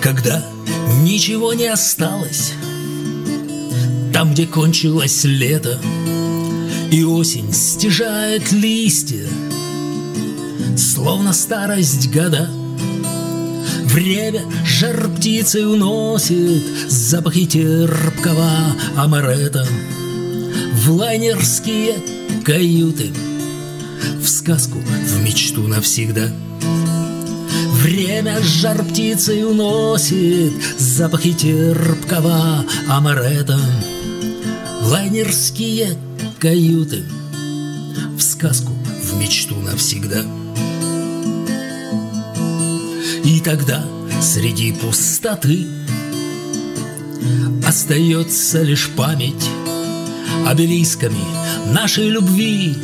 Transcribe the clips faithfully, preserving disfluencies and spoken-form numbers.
Когда ничего не осталось, там, где кончилось лето, и осень стяжает листья, словно старость года. Время жар птицы уносит запахи терпкого амарета в лайнерские каюты, в сказку, в мечту навсегда. Время жар птицы уносит запахи терпкого амарета в лайнерские каюты, в сказку, в мечту навсегда. И тогда среди пустоты остается лишь память обелисками нашей любви.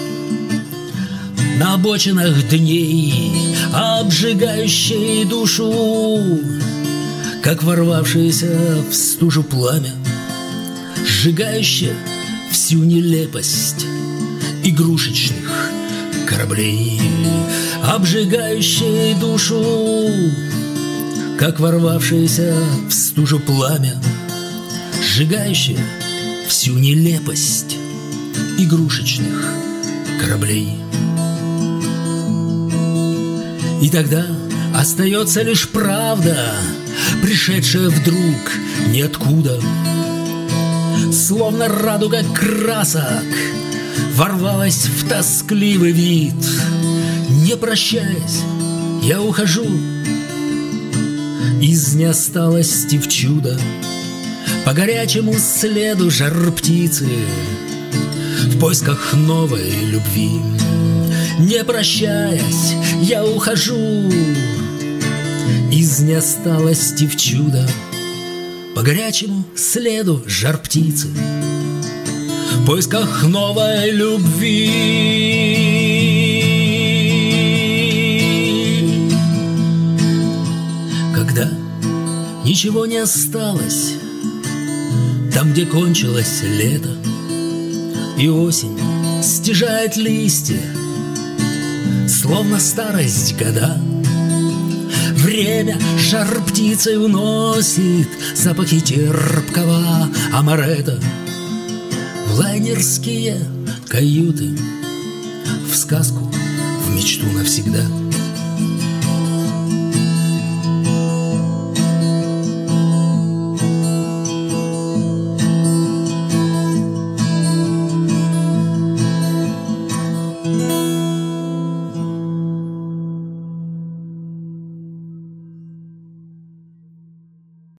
На обочинах дней, обжигающей душу, как ворвавшееся в стужу пламя, сжигающее всю нелепость игрушечных кораблей, обжигающей душу, как ворвавшееся в стужу пламя, сжигающее всю нелепость игрушечных кораблей. И тогда остается лишь правда, пришедшая вдруг ниоткуда, словно радуга красок, ворвалась в тоскливый вид. Не прощаясь, я ухожу из неосталости в чудо, по горячему следу жар птицы, в поисках новой любви. Не прощаясь, я ухожу из неосталости в чудо, по горячему следу жар птицы, в поисках новой любви. Когда ничего не осталось, там, где кончилось лето, и осень стяжает листья, словно старость года. Время жар птицей уносит запахи терпкого амарета в лайнерские каюты, в сказку, в мечту навсегда.